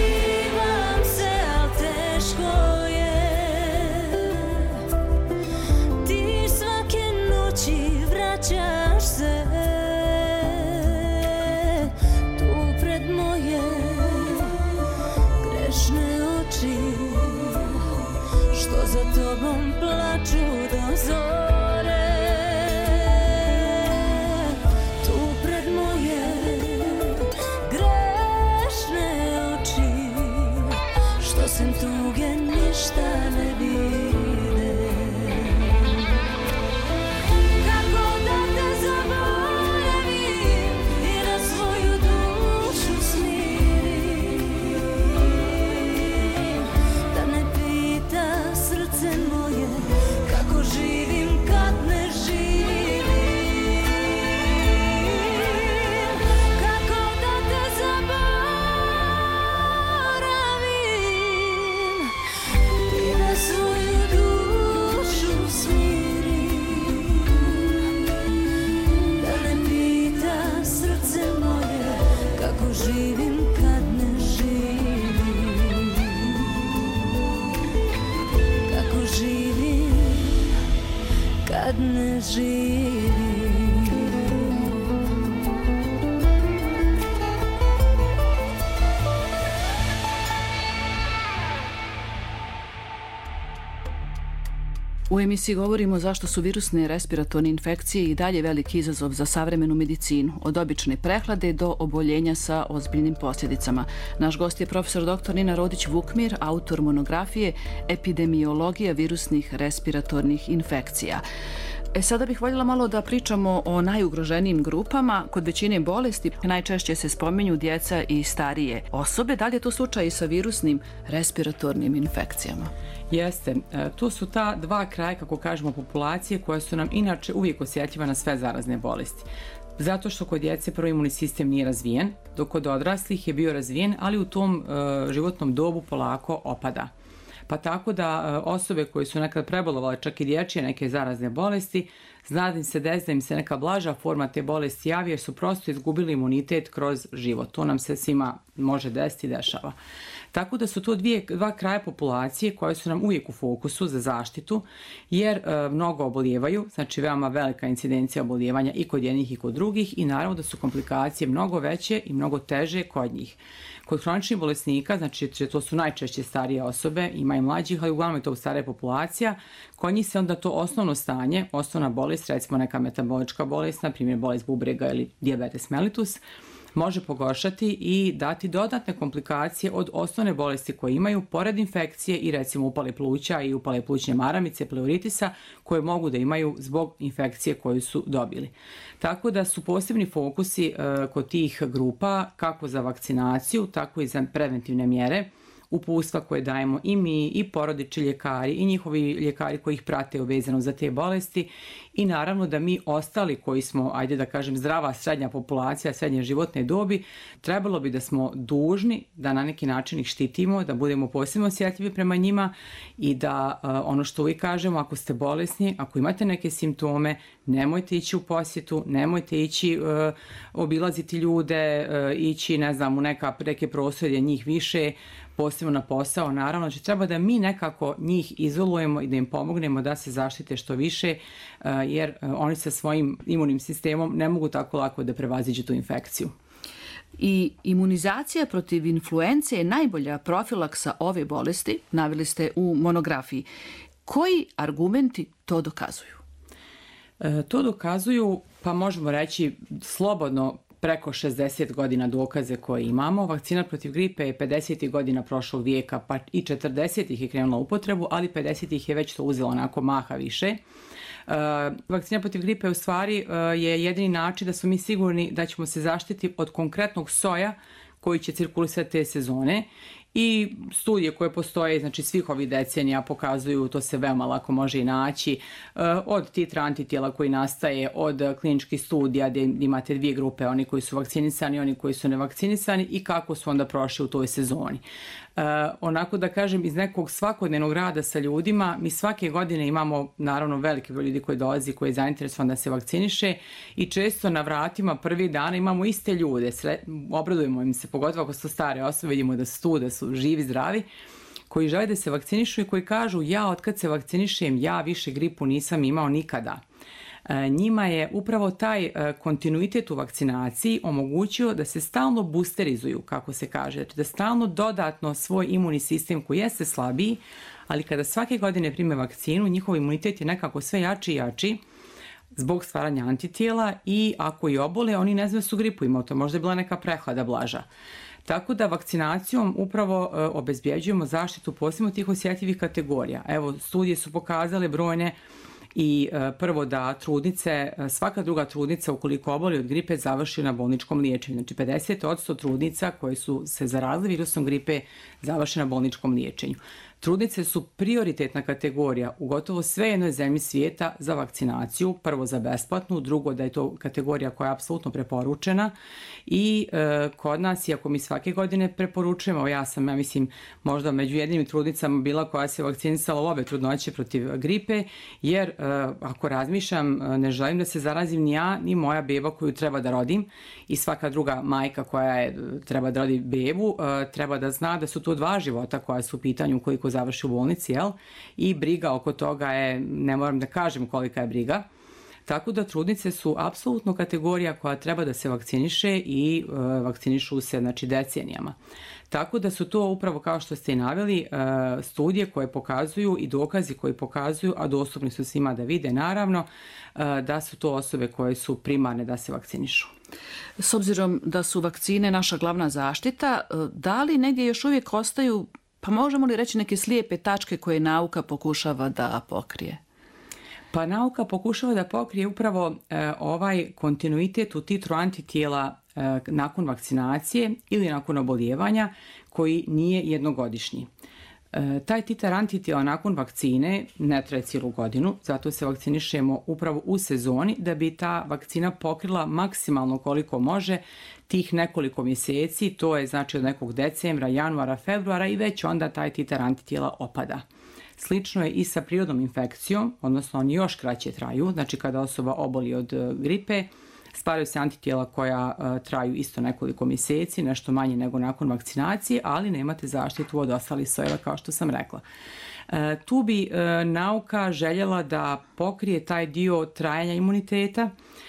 U emisiji govorimo zašto su virusne respiratorne infekcije i dalje veliki izazov za savremenu medicinu, od obične prehlade do oboljenja sa ozbiljnim posljedicama. Naš gost je profesor doktor Nina Rodić-Vukmir, autor monografije Epidemiologija virusnih respiratornih infekcija. E, sada bih voljela malo da pričamo o najugroženijim grupama. Kod većine bolesti najčešće se spominju djeca i starije osobe. Da li je to slučaj i sa virusnim respiratornim infekcijama? Jeste. E, to su ta dva kraja, kako kažemo, populacije koja su nam inače uvijek osjetljiva na sve zarazne bolesti. Zato što kod djece prvo imunni sistem nije razvijen, dok kod odraslih je bio razvijen, ali u tom e, životnom dobu polako opada. Pa tako da osobe koje su nekad prebolovale čak i dječje neke zarazne bolesti, zna da im se desi da im se neka blaža forma te bolesti javi jer su prosto izgubili imunitet kroz život. To nam se svima može desiti i dešava. Tako da su to dvije, dva kraja populacije koje su nam uvijek u fokusu za zaštitu jer e, mnogo obolijevaju, znači veoma velika incidencija obolijevanja i kod jednih i kod drugih i naravno da su komplikacije mnogo veće i mnogo teže kod njih. Kod hroničnih bolesnika, znači to su najčešće starije osobe, ima i mlađih, ali uglavnom je to starija populacija, kod njih se onda to osnovno stanje, osnovna bolest, recimo neka metabolička bolest, na primjer bolest bubrega ili dijabetes mellitus, može pogoršati i dati dodatne komplikacije od osnovne bolesti koje imaju, pored infekcije i recimo upale pluća i upale plućne maramice, pleuritisa, koje mogu da imaju zbog infekcije koju su dobili. Tako da su posebni fokusi e, kod tih grupa kako za vakcinaciju, tako i za preventivne mjere, uputstva koje dajemo i mi, i porodični ljekari, i njihovi ljekari koji ih prate vezano za te bolesti i naravno da mi ostali koji smo, ajde da kažem, zdrava srednja populacija, srednje životne dobi, trebalo bi da smo dužni da na neki način ih štitimo, da budemo posebno osjetljivi prema njima i da uh, ono što uvijek kažemo, ako ste bolesni, ako imate neke simptome, nemojte ići u posjetu, nemojte ići uh, obilaziti ljude, uh, ići, ne znam, u neka, neke prostore njih više, posebno na posao, naravno, znači treba da mi nekako njih izolujemo i da im pomognemo da se zaštite što više, jer oni sa svojim imunim sistemom ne mogu tako lako da prevaziđu tu infekciju. I imunizacija protiv influence je najbolja profilaksa ove bolesti, naveli ste u monografiji. Koji argumenti to dokazuju? E, to dokazuju, pa možemo reći slobodno, preko šezdeset godina dokaze koje imamo. Vakcina protiv gripe je pedesetih godina prošlog vijeka, pa i četrdesetih je krenula u upotrebu, ali pedesetih je već to uzelo onako maha više. Uh, vakcina protiv gripe u stvari uh, je jedini način da smo mi sigurni da ćemo se zaštiti od konkretnog soja koji će cirkulisati te sezone. I studije koje postoje, znači svih ovih decenija pokazuju, to se veoma lako može i naći, od titra antitijela koji nastaje, od kliničkih studija gdje imate dvije grupe, oni koji su vakcinisani i oni koji su nevakcinisani i kako su onda prošli u toj sezoni. Uh, onako da kažem, iz nekog svakodnevnog rada sa ljudima, mi svake godine imamo naravno veliki broj ljudi koji dolazi, koji je zainteresovan da se vakciniše i često na vratima prvih dana imamo iste ljude, Sre, obradujemo im se, pogotovo ako su stare osobe, vidimo da su tu, da su živi, zdravi, koji žele da se vakcinišu i koji kažu ja otkad se vakcinišem, ja više gripu nisam imao nikada. Njima je upravo taj kontinuitet u vakcinaciji omogućio da se stalno boosterizuju, kako se kaže, da stalno dodatno svoj imunni sistem koji jeste slabiji, ali kada svake godine prime vakcinu, njihov imunitet je nekako sve jači i jači zbog stvaranja antitijela i ako i obole, oni ne znaju da su gripu imao, to možda je bila neka prehlada blaža. Tako da vakcinacijom upravo e, obezbjeđujemo zaštitu posebno tih osjetljivih kategorija. Evo, studije su pokazale brojne i e, prvo da trudnice, svaka druga trudnica ukoliko oboli od gripe završi na bolničkom liječenju. Znači pedeset posto trudnica koje su se zarazile virusom gripe završi na bolničkom liječenju. Trudnice su prioritetna kategorija u gotovo sve jednoj zemlji svijeta za vakcinaciju, prvo za besplatnu, drugo da je to kategorija koja je apsolutno preporučena i e, kod nas, iako mi svake godine preporučujemo, ja sam, ja mislim, možda među jedinim trudnicama bila koja se vakcinisala u obe trudnoće protiv gripe, jer e, ako razmišljam, ne želim da se zarazim ni ja, ni moja beba koju treba da rodim i svaka druga majka koja je, treba da rodi bebu, e, treba da zna da su to dva života koja su u pitanju ukoliko završi u bolnici, jel? I briga oko toga je, ne moram da kažem kolika je briga. Tako da trudnice su apsolutno kategorija koja treba da se vakciniše i e, vakcinišu se, znači, decenijama. Tako da su to upravo, kao što ste i naveli, studije koje pokazuju i dokazi koji pokazuju, a dostupni su svima da vide naravno, da su to osobe koje su primarne da se vakcinišu. S obzirom da su vakcine naša glavna zaštita, da li negdje još uvijek ostaju, pa možemo li reći, neke slijepe tačke koje nauka pokušava da pokrije? Pa nauka pokušava da pokrije upravo e, ovaj kontinuitet u titru antitijela e, nakon vakcinacije ili nakon oboljevanja koji nije jednogodišnji. E, taj titar antitijela nakon vakcine ne traje cijelu godinu, zato se vakcinišemo upravo u sezoni da bi ta vakcina pokrila maksimalno koliko može tih nekoliko mjeseci, to je znači od nekog decembra, januara, februara i već onda taj titar antitijela opada. Slično je i sa prirodnom infekcijom, odnosno oni još kraće traju, znači kada osoba oboli od gripe, stvaraju se antitijela koja uh, traju isto nekoliko mjeseci, nešto manje nego nakon vakcinacije, ali nemate zaštitu od ostalih sojeva, kao što sam rekla. Uh, tu bi uh, nauka željela da pokrije taj dio trajanja imuniteta,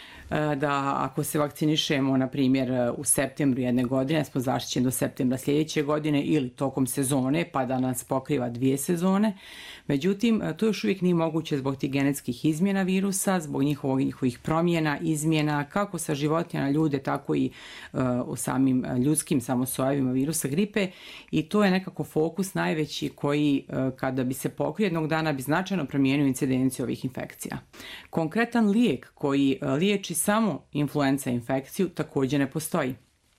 da ako se vakcinišemo, na primjer, u septembru jedne godine, smo zaštićeni do septembra sljedeće godine ili tokom sezone, pa da nas pokriva dvije sezone. Međutim, to još uvijek nije moguće zbog tih genetskih izmjena virusa, zbog njihovog, njihovih promjena, izmjena, kako sa životinja na ljude, tako i uh, u samim ljudskim samosojevima virusa gripe. I to je nekako fokus najveći koji, uh, kada bi se pokrio jednog dana, bi značajno promijenio incidenciju ovih infekcija. Konkretan lijek koji uh, liječi samo influenza infekciju također ne postoji.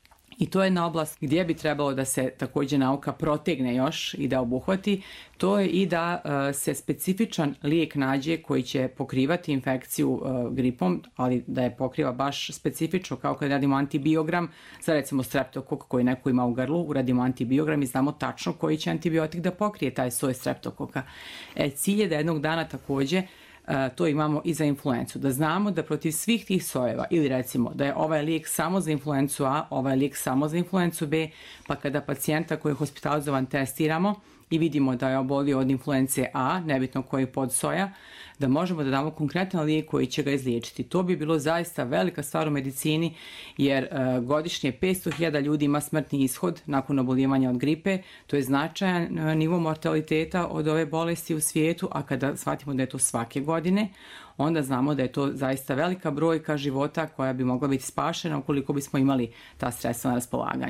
I to je jedna oblast gdje bi trebalo da se također nauka protegne još i da obuhvati. To je i da uh, se specifičan lijek nađe koji će pokrivati infekciju uh, gripom, ali da je pokriva baš specifično, kao kad radimo antibiogram za recimo streptokok koji neko ima u grlu, uradimo antibiogram i znamo tačno koji će antibiotik da pokrije taj soj streptokoka. E, cilj je da jednog dana također Uh, to imamo i za influencu. Da znamo da protiv svih tih sojeva, ili recimo da je ovaj lijek samo za influencu A, ovaj lijek samo za influencu B, pa kada pacijenta koji je hospitalizovan testiramo i vidimo da je obolio od influence A, nebitno koji podsoja, da možemo da damo konkretan lijek koji će ga izliječiti. To bi bilo zaista velika stvar u medicini, jer uh, godišnje petsto hiljada ljudi ima smrtni ishod nakon oboljevanja od gripe. To je značajan uh, nivo mortaliteta od ove bolesti u svijetu, a kada shvatimo da je to svake godine, onda znamo da je to zaista velika brojka života koja bi mogla biti spašena ukoliko bismo imali ta sredstva na raspolaganju.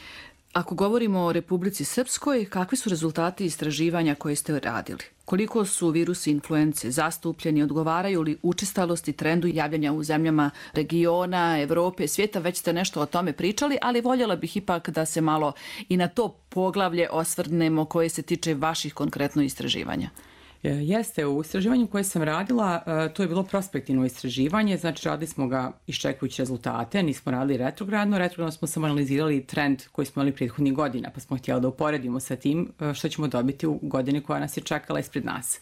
Ako govorimo o Republici Srpskoj, kakvi su rezultati istraživanja koje ste radili? Koliko su virusi influence zastupljeni, odgovaraju li učestalosti trendu javljanja u zemljama regiona, Evrope, svijeta? Već ste nešto o tome pričali, ali voljela bih ipak da se malo i na to poglavlje osvrnemo koje se tiče vaših konkretno istraživanja. Jeste, u istraživanju koje sam radila, to je bilo prospektivno istraživanje, znači radili smo ga iščekujući rezultate, nismo radili retrogradno, retrogradno smo samo analizirali trend koji smo imali prethodnih godina, pa smo htjeli da uporedimo sa tim što ćemo dobiti u godini koja nas je čekala ispred nas.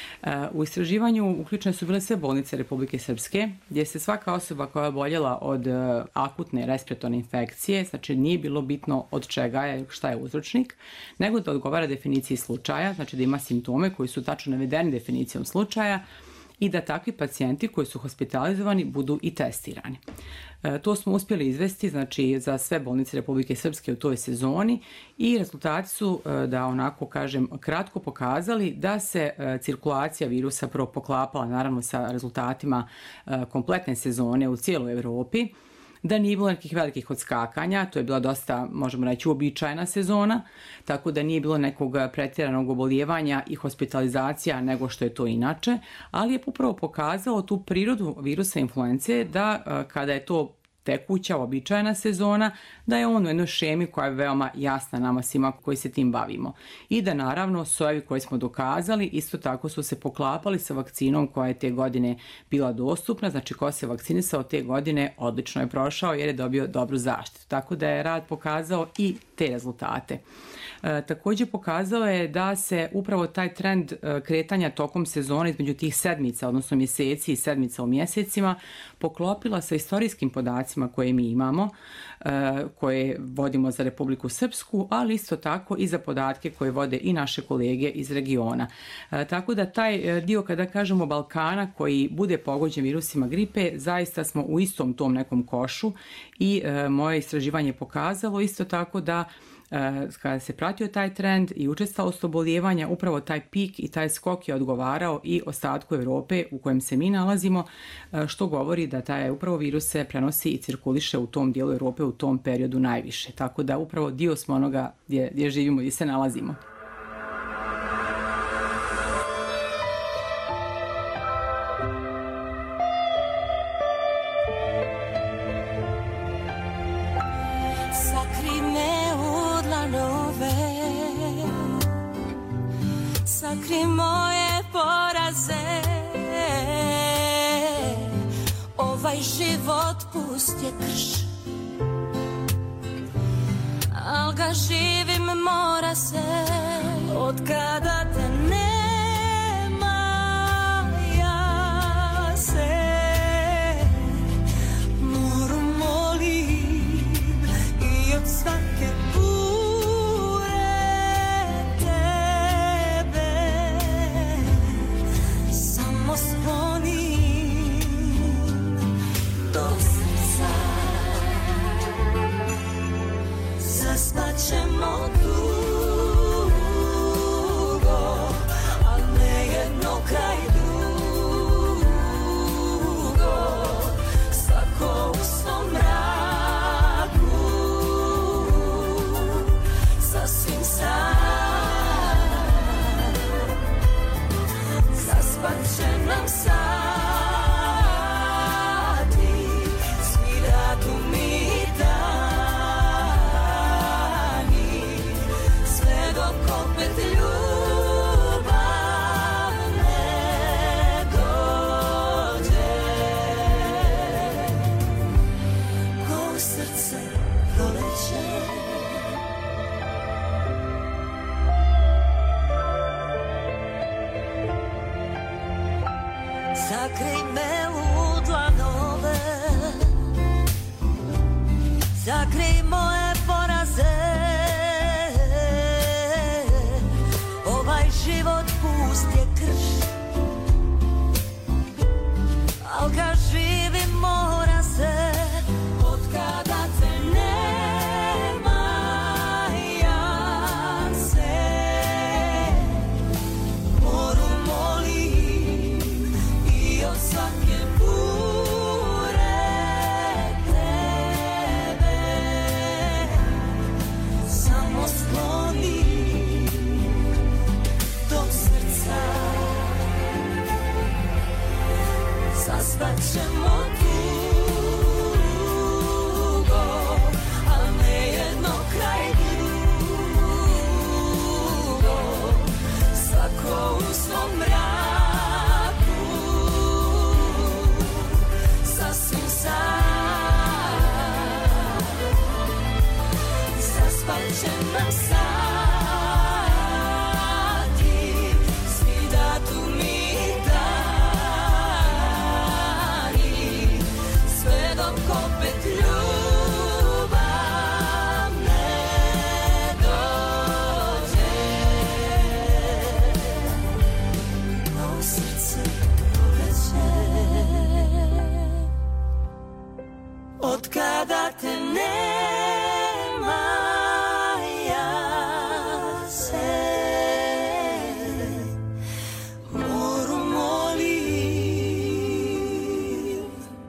U istraživanju uključene su bile sve bolnice Republike Srpske, gdje se svaka osoba koja je oboljela od akutne respiratorne infekcije, znači nije bilo bitno od čega je, šta je uzročnik, nego da odgovara definiciji slučaja, znači da ima simptome koji su tačno navedeni definicijom slučaja i da takvi pacijenti koji su hospitalizovani budu i testirani. E, to smo uspjeli izvesti, znači, za sve bolnice Republike Srpske u toj sezoni i rezultati su, e, da onako kažem, kratko pokazali da se e, cirkulacija virusa prvo poklapala naravno sa rezultatima e, kompletne sezone u cijeloj Europi, da nije bilo nekih velikih odskakanja, to je bila dosta, možemo reći, uobičajena sezona, tako da nije bilo nekog pretjeranog obolijevanja i hospitalizacija nego što je to inače, ali je upravo pokazalo tu prirodu virusa influence da kada je to tekuća, običajna sezona, da je on u jednoj šemi koja je veoma jasna nama svima koji se tim bavimo. I da naravno sojevi koje smo dokazali isto tako su se poklapali sa vakcinom koja je te godine bila dostupna, znači ko se vakcinisao te godine odlično je prošao jer je dobio dobru zaštitu. Tako da je rad pokazao i te rezultate. E, također pokazao je da se upravo taj trend e, kretanja tokom sezone između tih sedmica, odnosno mjeseci i sedmica u mjesecima, poklopila sa istorijskim podacima koje mi imamo, e, koje vodimo za Republiku Srpsku, ali isto tako i za podatke koje vode i naše kolege iz regiona. E, tako da taj dio, kada kažemo Balkana, koji bude pogođen virusima gripe, zaista smo u istom tom nekom košu i e, moje istraživanje pokazalo isto tako da kada se pratio taj trend i učestalost oboljevanja, upravo taj pik i taj skok je odgovarao i ostatku Evrope u kojem se mi nalazimo, što govori da taj upravo virus se prenosi i cirkuliše u tom dijelu Evrope u tom periodu najviše. Tako da upravo dio smo onoga gdje, gdje živimo i se nalazimo. Sakri moje poraze, ovaj život pust je krš, al ga živim mora se, od kada te nema ja se moru molim i od svake ćemo dugo, al ne jedno kraj dugo, svako u svom mraku, sasvim sam, zaspat će nam sati, svi datumi zakrij me u dlanove, zakrij moje poraze, ovaj život pust je krš, al ga živim mora se, od kada te nema ja se moru molim i od svake bure tebe samo sklonim do srca, zaspat ćemo dugo, al ne jedno kraj dugo, svako u svom mraku, sasvim sam, zaspat će nam sati, svi datumi dani, sve dok opet ljubav ne dođe, no srce poveće, od kada te nema ja se moru molim.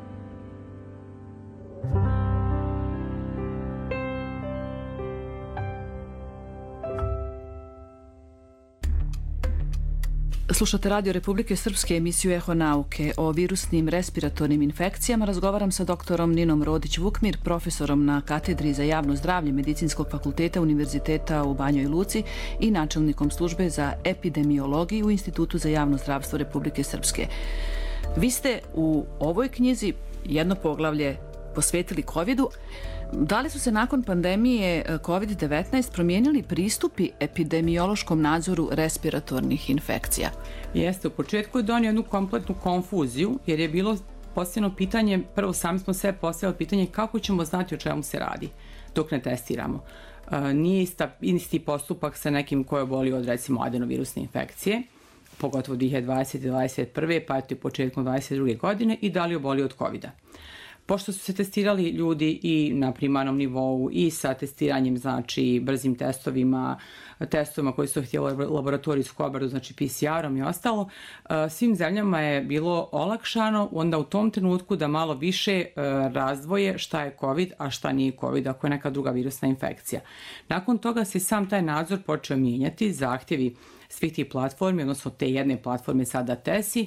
Slušate Radio Republike Srpske, emisiju Eho nauke. O virusnim respiratornim infekcijama razgovaram sa doktorom Ninom Rodić-Vukmir, profesorom na katedri za javno zdravlje Medicinskog fakulteta Univerziteta u Banjoj Luci i načelnikom službe za epidemiologiju u Institutu za javno zdravstvo Republike Srpske. Vi ste u ovoj knjizi jedno poglavlje posvetili kovidu. Da li su se nakon pandemije kovid devetnaest promijenili pristupi epidemiološkom nadzoru respiratornih infekcija? Jeste, u početku je donio jednu kompletnu konfuziju, jer je bilo postavljeno pitanje, prvo sami smo sve postavili pitanje kako ćemo znati o čemu se radi dok ne testiramo. Nije ista, isti postupak sa nekim ko je obolio od recimo adenovirusne infekcije, pogotovo dvije hiljade dvadesete i dvadeset prve pa eto i početkom dvadeset druge godine i da li je obolio od covida. Pošto su se testirali ljudi i na primarnom nivou i sa testiranjem, znači brzim testovima, testovima koji su htjeli laboratorijsku obradu, znači P C R-om i ostalo, svim zemljama je bilo olakšano onda u tom trenutku da malo više razdvoje šta je COVID, a šta nije COVID, ako je neka druga virusna infekcija. Nakon toga se sam taj nadzor počeo mijenjati, zahtjevi svih tih platformi, odnosno te jedne platforme sada Tesi,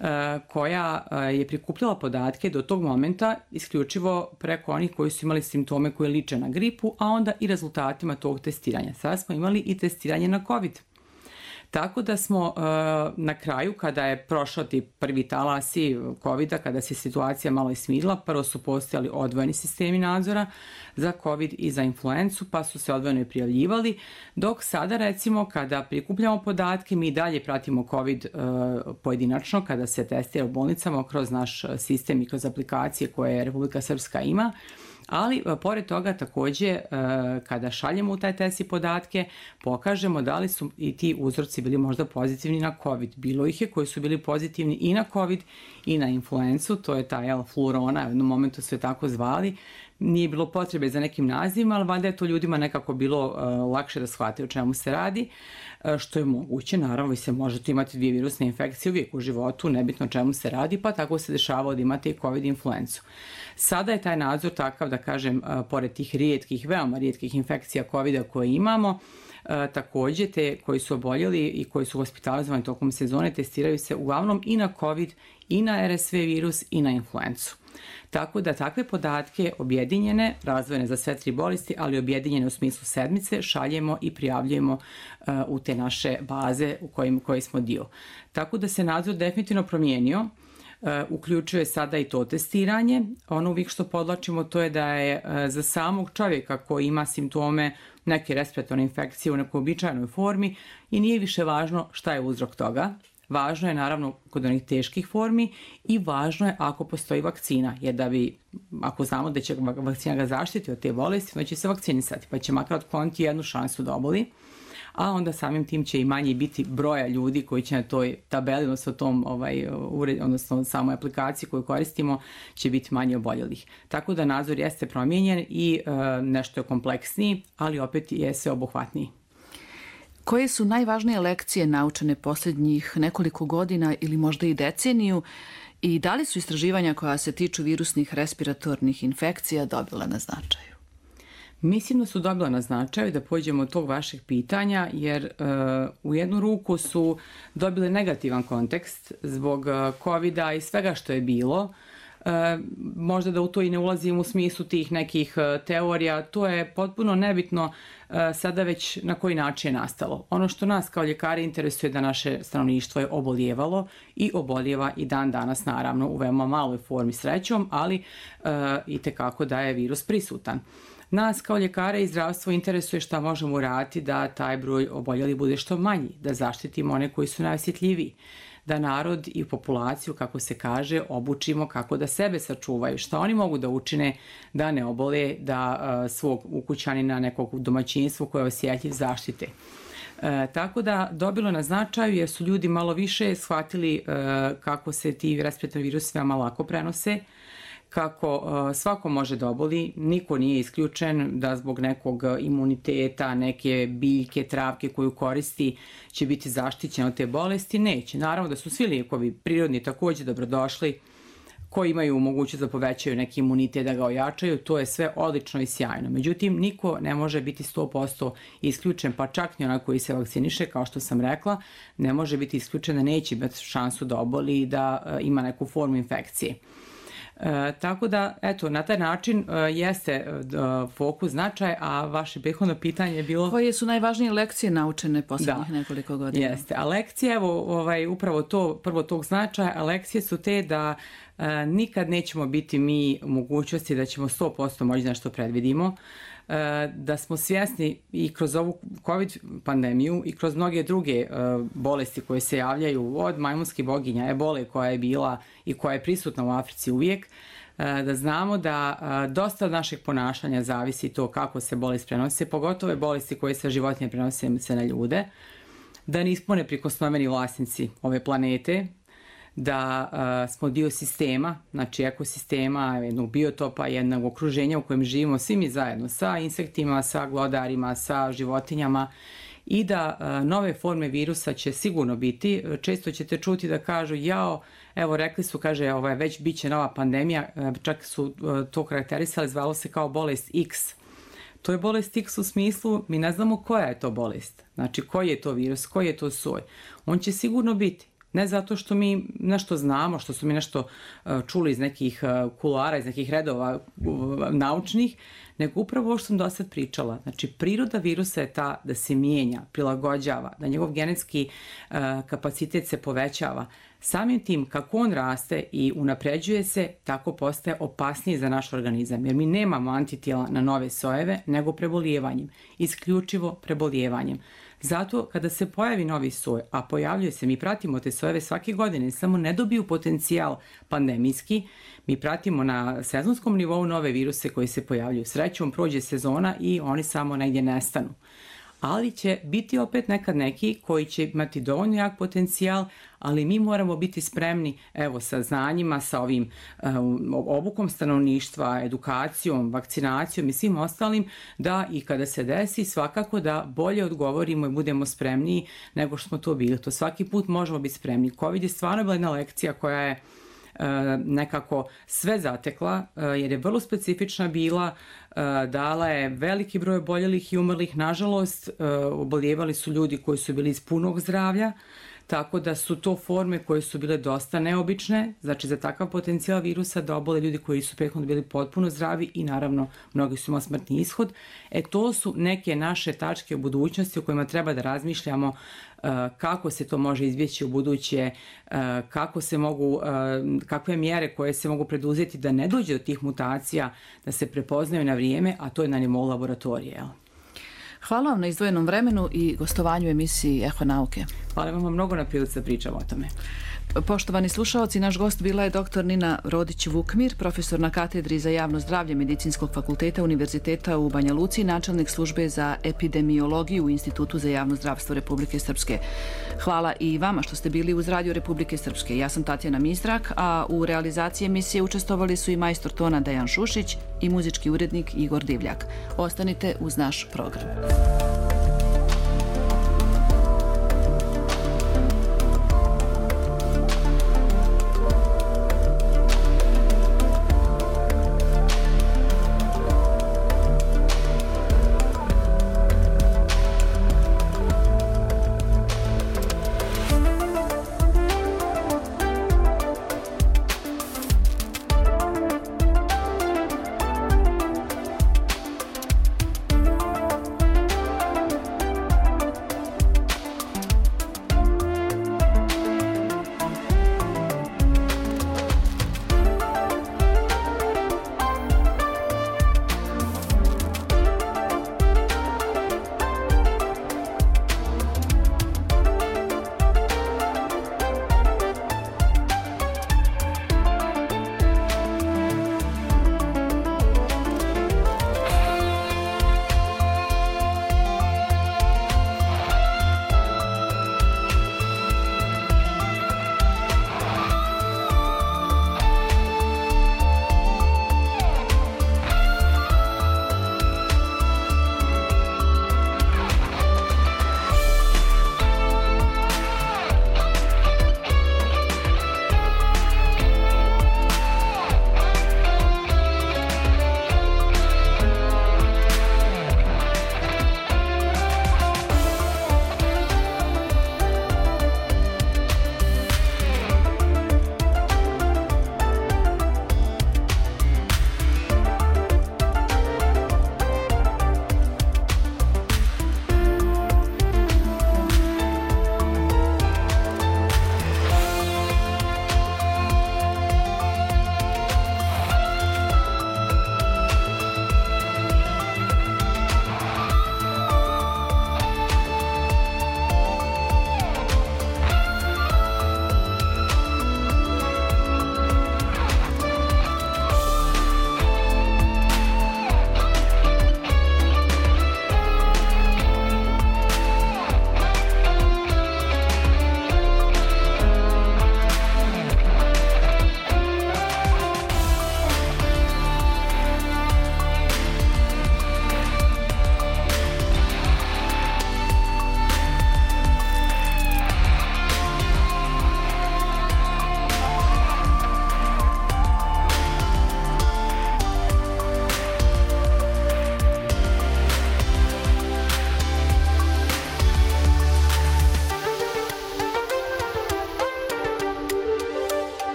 koja je prikupljala podatke do tog momenta isključivo preko onih koji su imali simptome koji liče na gripu, a onda i rezultatima tog testiranja. Sada smo imali i testiranje na COVID. Tako da smo na kraju, kada je prošao ti prvi talasi COVID-a, kada se situacija malo ismirila, prvo su postojali odvojeni sistemi nadzora za COVID i za influencu, pa su se odvojeno i prijavljivali, dok sada recimo kada prikupljamo podatke, mi dalje pratimo COVID pojedinačno kada se testira u bolnicama kroz naš sistem i kroz aplikacije koje Republika Srpska ima. Ali, pored toga, također, kada šaljemo u taj test i podatke, pokažemo da li su i ti uzorci bili možda pozitivni na COVID. Bilo ih je koji su bili pozitivni i na COVID i na influencu, to je ta jel, flurona, u jednom momentu su je tako zvali. Nije bilo potrebe za nekim nazivima, ali valjda je to ljudima nekako bilo uh, lakše da shvate o čemu se radi, uh, što je moguće. Naravno, vi se možete imati dvije virusne infekcije uvijek u životu, nebitno o čemu se radi, pa tako se dešavalo da imate i COVID influencu. Sada je taj nadzor takav da kažem, uh, pored tih rijetkih, veoma rijetkih infekcija COVID-a koje imamo, uh, također te koji su oboljeli i koji su hospitalizovani tokom sezone testiraju se uglavnom i na COVID, i na R S V virus, i na influencu. Tako da takve podatke objedinjene, razdvojene za sve tri bolesti, ali objedinjene u smislu sedmice, šaljemo i prijavljujemo uh, u te naše baze u kojim, koji smo dio. Tako da se nadzor definitivno promijenio, uh, uključuje sada i to testiranje. Ono uvijek što podlačimo to je da je uh, za samog čovjeka koji ima simptome neke respiratorne infekcije u nekoj običajnoj formi i nije više važno šta je uzrok toga. Važno je naravno kod onih teških formi i važno je ako postoji vakcina, jer da bi, ako znamo da će vakcina ga zaštiti od te bolesti, onda će se vakcinisati, pa će makar otkloniti jednu šansu da oboli, a onda samim tim će i manje biti broja ljudi koji će na toj tabeli, odnosno tom ovaj, ured, odnosno samoj aplikaciji koju koristimo, će biti manje oboljelih. Tako da nadzor jeste promijenjen i e, nešto je kompleksniji, ali opet je sve obuhvatniji. Koje su najvažnije lekcije naučene posljednjih nekoliko godina ili možda i deceniju i da li su istraživanja koja se tiču virusnih respiratornih infekcija dobila na značaju? Mislim da su dobila na značaju, da pođemo od tog vašeg pitanja, jer uh, u jednu ruku su dobile negativan kontekst zbog uh, COVID-a i svega što je bilo. Uh, možda da u to i ne ulazim u smislu tih nekih uh, teorija, to je potpuno nebitno uh, sada već na koji način je nastalo. Ono što nas kao ljekari interesuje da naše stanovništvo je obolijevalo i obolijeva i dan danas naravno u veoma maloj formi srećom, ali uh, i tekako da je virus prisutan. Nas kao ljekare i zdravstvo interesuje šta možemo uraditi da taj broj oboljeli bude što manji, da zaštitimo one koji su najosjetljiviji, da narod i populaciju, kako se kaže, obučimo kako da sebe sačuvaju, šta oni mogu da učine da ne obole, da uh, svog ukućanina, nekog domaćinstva koje je osjetljiv zaštite. E, tako da dobilo na značaju jer su ljudi malo više shvatili e, kako se ti respiratorni virusi veoma lako prenose, kako uh, svako može da oboli, niko nije isključen da zbog nekog imuniteta, neke biljke, travke koju koristi će biti zaštićen od te bolesti. Neće. Naravno da su svi lijekovi prirodni također dobrodošli, koji imaju mogućnost da povećaju neki imunitet, da ga ojačaju, to je sve odlično i sjajno. Međutim, niko ne može biti sto posto isključen, pa čak ni onaj koji se vakciniše, kao što sam rekla, ne može biti isključen da neće imati šansu da oboli i da uh, ima neku formu infekcije. E, tako da, eto, na taj način e, jeste e, fokus, značaj, a vaše prethodno pitanje je bilo... Koje su najvažnije lekcije naučene posljednjih nekoliko godina? Jeste, a lekcije, evo, ovaj, upravo to, prvo tog značaja, a lekcije su te da e, nikad nećemo biti mi u mogućnosti da ćemo sto posto moći nešto predvidimo, da smo svjesni i kroz ovu COVID pandemiju i kroz mnoge druge bolesti koje se javljaju od majmunskih boginja, ebole koja je bila i koja je prisutna u Africi uvijek, da znamo da dosta od našeg ponašanja zavisi to kako se bolest prenose, pogotovo bolesti koje se životinje prenose se na ljude, da nismo neprikosnoveni vlasnici ove planete, da a, smo dio sistema, znači ekosistema, jednog biotopa, jednog okruženja u kojem živimo svi mi zajedno, sa insektima, sa glodarima, sa životinjama, i da a, nove forme virusa će sigurno biti. Često ćete čuti da kažu, jao, evo rekli su, kaže, ovaj, već bit će nova pandemija, čak su a, to karakterisali, zvalo se kao bolest X. To je bolest X u smislu, mi ne znamo koja je to bolest, znači koji je to virus, koji je to soj. On će sigurno biti. Ne zato što mi nešto znamo, što su mi nešto čuli iz nekih kuloara, iz nekih redova naučnih, nego upravo ovo što sam do sad pričala. Znači, priroda virusa je ta da se mijenja, prilagođava, da njegov genetski kapacitet se povećava. Samim tim kako on raste i unapređuje se, tako postaje opasniji za naš organizam, jer mi nemamo antitijela na nove sojeve, nego prebolijevanjem, isključivo prebolijevanjem. Zato kada se pojavi novi soj, a pojavljuje se, mi pratimo te sojeve svake godine, samo ne dobiju potencijal pandemijski, mi pratimo na sezonskom nivou nove viruse koji se pojavljuju. Srećom prođe sezona i oni samo negdje nestanu. Ali će biti opet nekad neki koji će imati dovoljno jak potencijal, ali mi moramo biti spremni, evo, sa znanjima, sa ovim um, obukom stanovništva, edukacijom, vakcinacijom i svim ostalim, da i kada se desi svakako da bolje odgovorimo i budemo spremniji nego što smo to bili. To svaki put možemo biti spremni. Covid je stvarno bila jedna lekcija koja je nekako sve zatekla, jer je vrlo specifična bila, dala je veliki broj oboljelih i umrlih. Nažalost, oboljevali su ljudi koji su bili iz punog zdravlja, tako da su to forme koje su bile dosta neobične, znači za takav potencijal virusa da obole ljudi koji su prethodno bili potpuno zdravi i naravno mnogi su imali smrtni ishod. E to su neke naše tačke u budućnosti o kojima treba da razmišljamo kako se to može izbjeći u buduće, kako se mogu, kakve mjere koje se mogu preduzeti da ne dođe do tih mutacija, da se prepoznaju na vrijeme, a to je na nivou laboratorije. Hvala vam na izdvojenom vremenu i gostovanju u emisiji Eho nauke. Hvala vam mnogo na prilici da pričamo o tome. Poštovani slušaoci, naš gost bila je doktor Nina Rodić-Vukmir, profesor na katedri za javno zdravlje Medicinskog fakulteta Univerziteta u Banja Luci, načelnik službe za epidemiologiju u Institutu za javno zdravstvo Republike Srpske. Hvala i vama što ste bili uz Radio Republike Srpske. Ja sam Tatjana Mizrak, a u realizaciji emisije učestvovali su i majstor tona Dejan Šušić i muzički urednik Igor Divljak. Ostanite uz naš program.